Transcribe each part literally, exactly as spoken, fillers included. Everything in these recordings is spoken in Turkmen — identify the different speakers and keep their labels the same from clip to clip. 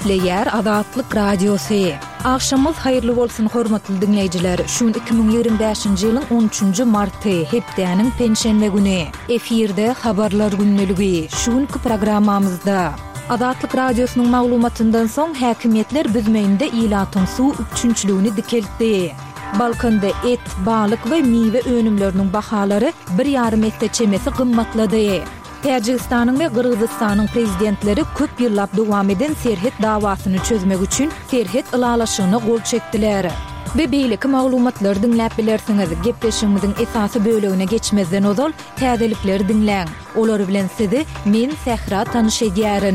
Speaker 1: Gepleyer Azatlyk Radiosu. Akşamyz hayrly bolsun hormatly dinleýijiler. Şun iki bin ýigirme beşinji ýylyň on üçünji marty, hepdeniň penşenbe güni. Efirde habarlar günneligi. Şunky programmamyzda Azatlyk Radiosynyň maglumatyndan soň häkimetler büzmeýinde ilatyň suw üçünçlüğini dikeltdi. Balkonda et, balyk we miwe önümleriniň bahalary bir ýarym etde çemesi gymmatlady. Täjikistanyň we Gyrgyzstanyň prezidentleri köp ýyllap dowam eden serhet dawasyny çözmek üçin serhet ılalaşygyna gol çekdiler. We beýleki maglumatlar dinläp bilersiňiz. Gepleşigimiziň esasy bölegine geçmezden ozal täzelikleri dinläň. Olar bilen sizi men Sehra tanyşedýärin.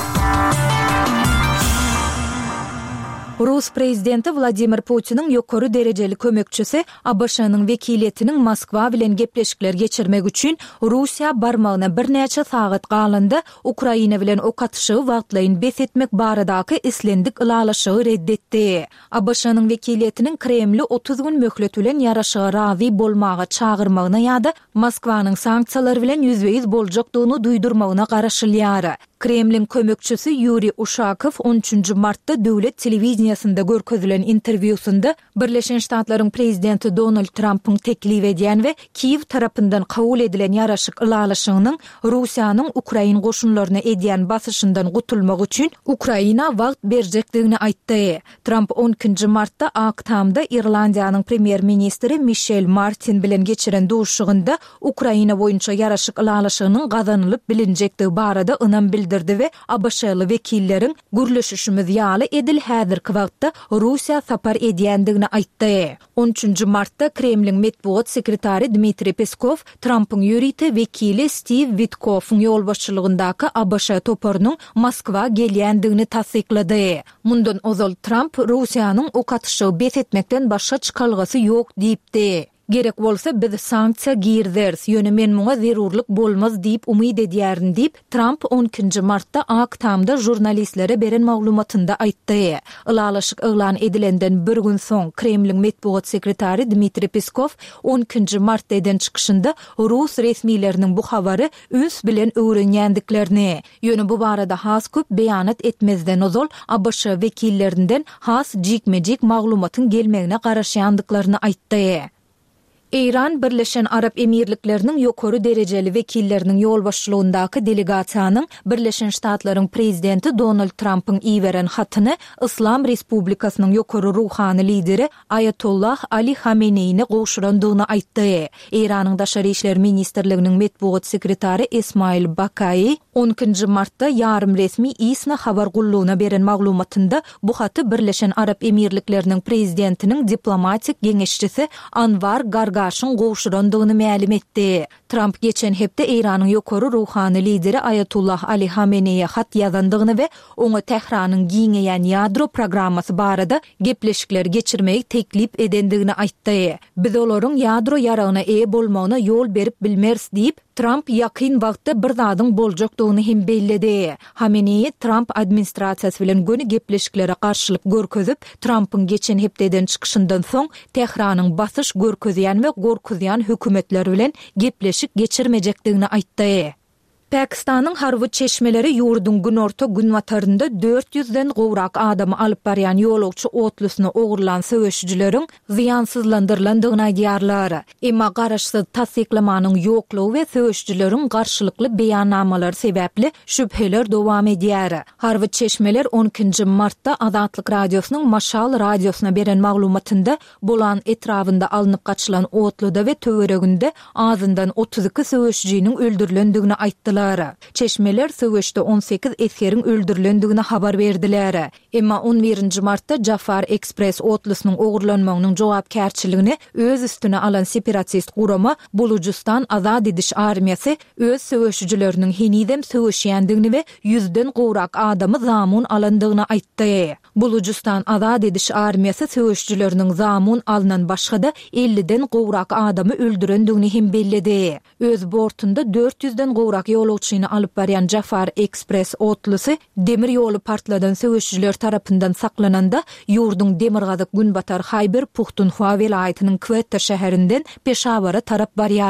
Speaker 1: Rus prezidenti Vladimir Putin'in ýokary derejeli kömekçisi A B Ş'nyň wekiliýetiniň Moskwa bilen gepleşikler geçirmek üçin Russiýa barmagyna bir näçe sagat galynda Ukraina bilen okatyşy wagtlaýyn bes etmek baradaky islendik ılalaşygy reddetdi. A B Ş'nyň wekiliýetiniň Kremli otuz gün möhlet bilen ýaraşyga razy bolmagy çağırmagyna ýa-da Moskwanyň sanksiýalary bilen ýüzbeýiz boljakdygyny duýdurmagyna garaşylýar. Kremlin kömekçisi Yuri Ushakow on üçünji martda döwlet telewiziýasynda görkezülen interwýusynda Birleşen Ştatlaryň prezidenti Donald Trump'yň teklip edýän we Kiýew tarapyndan kabul edilen ýaraşyk ılalaşygynyň Russiýanyň Ukraina goşunlaryna edýän basyşyndan gutulmak üçin Ukraina wagt berjekdigini aýtdy. Trump on ikinji martda Aktamda Irlandiýanyň premier ministri Michel Martin bilen geçiren duşugynda Ukraina boýunça ýaraşyk ılalaşygynyň gazanylyp bilinjektigi barada ynam bildirdi we A B Ş'ly wekilleriň gürleşişimiz ýaly edil häzirki wagtda Russiýa sapar edýändigini aýtdy. on üçünji martda Kremlin medbuat sekretary Dmitri Peskov Trump'yň ýüriti wekili Steve Witkoff'yň ýolbaşçylygyndaky A B Ş toparynyň Moskwa gelýändigini tasdiklady. Mundan ozal Trump Russiýanyň okatyşy bes etmekden başga çykalgasy ýok diýipdi. Gerek bolsa biz sanksiýa girders, ýöne men muňa zerurlyk bolmaz diýip umyd edýärin diýip Trump on ikinji martda Aktamda jurnalistlere beren maglumatynda aýtdy. Ilalaşyk eglan edilenden bir gün soň Kremlin medbuat sekretary Dmitri Peskov on ikinji martda eden çykyşynda Rus resmiýetleriniň bu habary üns bilen öwrenýändiklerini, ýöne bu barada has köp beýanat etmezden ozal A B Ş wekillerinden has jikmejik maglumatyň gelmegine garaşýandyklaryny aýtdy. İran Birleşen Arap Emirlikleriniň ýokary derejeli wekilleriniň ýolbaşçylygyndaky delegasiýanyň Birleşen Ştatlaryň prezidenti Donald Trump'yň iýeren hatyny Islam Respublikasynyň ýokary ruhany lideri Ayatollah Ali Hameneýni goşurandygyny aýtdy. İranyň Daşary işler ministrliginiň medbuat sekretary Esmail Bakai on ikinji martda ýarym resmi isna habar gullugyna beren maglumatynda bu haty Birleşen Arap Emirlikleriniň prezidentiniň diplomatik geňeşçisi Anwar Gargar Şun goşurandygyny ma'lum etdi. Trump geçen hepde İranyň ýokary ruhany lideri Ayatollah Ali Hameneýe hat ýazandygyny we oňa Tehranyň giňeýän ýadro programmasy barada gepleşikler geçirmeyi teklip edendigini aýtdy. Biz olaryň ýadro ýaragyna eýe bolmagyna ýol berip bilmers diýip Trump ýakyn wagtda bir zadyň boljakdygyny hem bellädi. Hameneýe Trump administrasiýasy bilen göni gepleşiklere garşylyk görkezip Trump'yň geçen hepdeden çykyşyndan soň Tehranyň basyş görkezýän we gorkuzýan hökümetler bilen gepleşik geçirmejekdigini aýtdy. Pakistanyň Harwod çeşmeleri ýurduň günorta gün watarynda dört yüzden gowrak adamy alyp barýan ýolagçy otlusyny ogurlan söwüşçüleriň ziýansızlandyrlandygyny aýdýarlar. Emma garaşsyz tasdiklamanyň ýoklugy we söwüşçüleriň garşylykly beýannamalar sebäpli şüpheler dowam edýär. Harwod çeşmeler on ikinji martda Azatlyk Radiosynyň Maşal radiosyna beren maglumatynda bolan etrafynda alınıp gaçylan otluda we töwereginde azyndan otuz iki söwüşçüniň öldürilendigini aýtdylar. Çeşmeler söwüşde on sekiz eseriň öldürilendigini habar berdiler. Emma on birinji martda Jafar Express otlusynyň ogurlanmagynyň jogapkärçiligini öz üstüne alan separatist gurama Bulujistan Azad ediş armiýasy öz söwüşçüleriniň henidem söwüşýändigini we yüzden gowrak adamy zamun alandygyny aýtdy. Bulujistan Azad ediş armiýasy söwüşçüleriniň zamun alınan başga-da elliden gowrak adamy öldürendigini hem belledi. Öz bortunda dört yüzden gowrak ýolagçyny alyp barýan Jafar Express otlusy demir ýoly partladan söwüşçüler tarapyndan saklananda ýurduň Demirgazyk Günbatar Haýber Puxtunhwa welaýatynyň Quetta şäherinden Peşawara tarap barýar.